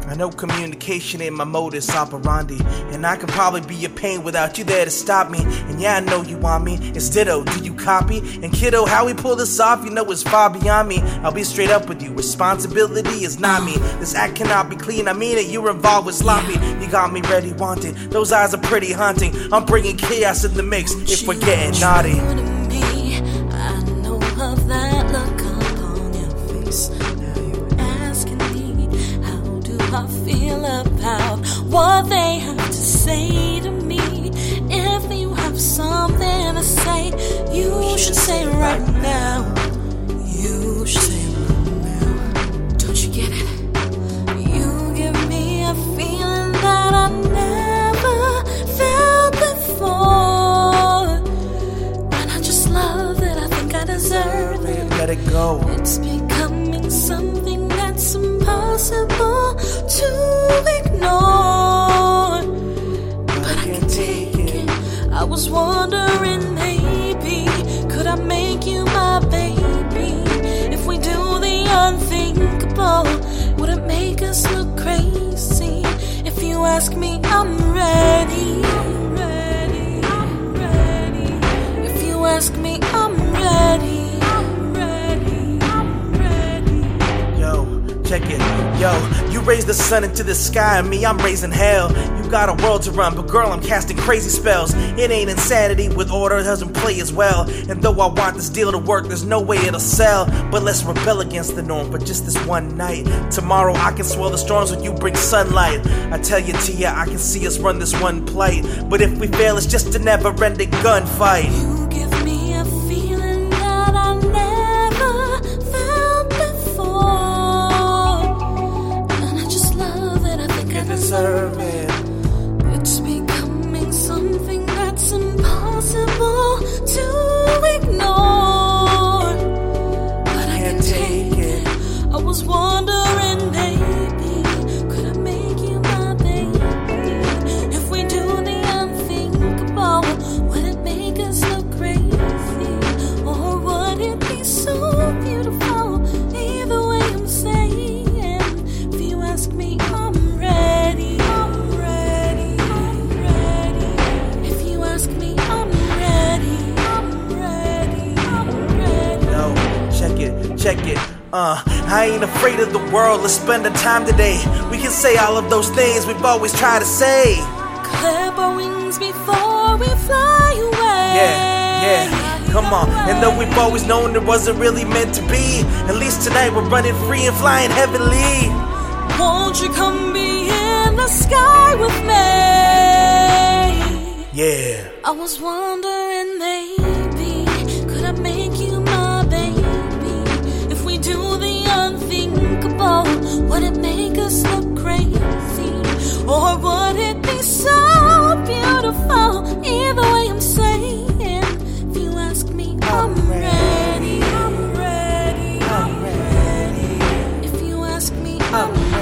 I know communication ain't my modus operandi, and I can probably be a pain without you there to stop me. And yeah, I know you want me, it's ditto, do you copy? And kiddo, how we pull this off, you know it's far beyond me. I'll be straight up with you, responsibility is not me. This act cannot be clean, I mean it, you're involved with sloppy. You got me ready, wanted, those eyes are pretty haunting. I'm bringing chaos in the mix if we're getting naughty. I know of that look upon your face. Now you're asking me, how do I feel about what they have to say to me? If you have something to say, you should say it right now. You should say it right now. Don't you get it? You give me a feeling that I never felt before, and I just love it. I think I deserve it. Let it go. It's becoming something that's impossible to ignore, but I can take it. I was wondering, maybe could I make you my baby? If we do the unthinkable, would it make us look crazy? If you ask me, I'm ready. I'm ready. I'm ready. If you ask me, I'm ready. I'm ready. I'm ready. Yo, check it. Yo, you raise the sun into the sky, and me, I'm raising hell. You got a world to run, but girl, I'm casting crazy spells. It ain't insanity with order, it doesn't play as well. And though I want this deal to work, there's no way it'll sell. But let's rebel against the norm for just this one night. Tomorrow I can swell the storms when you bring sunlight. I tell you, Tia, I can see us run this one plight. But if we fail, it's just a never-ending gunfight. You give me a feeling that I never felt before, and I just love it. I think I deserve it. It's becoming something that's impossible to ignore, but I can take it. I was wondering, maybe could I make you my baby? If we do the unthinkable, would it make us look crazy? Or would it be so beautiful? Either way I'm saying, if you ask me, I'm ready. I'm ready. I'm ready. If you ask me, I'm ready. I'm ready. I'm ready. Yo, check it. I ain't afraid of the world, let's spend the time today. We can say all of those things we've always tried to say. Clap our wings before we fly away. Yeah, come on. And though we've always known it wasn't really meant to be, at least tonight we're running free and flying heavenly. Won't you come be in the sky with me? Yeah. I was wondering, maybe could I make you my baby? If we do the unthinkable, would it make us look crazy? Or would it be so beautiful? Either way I'm saying, if you ask me, I'm ready. I'm ready. I'm ready. If you ask me, I'm ready.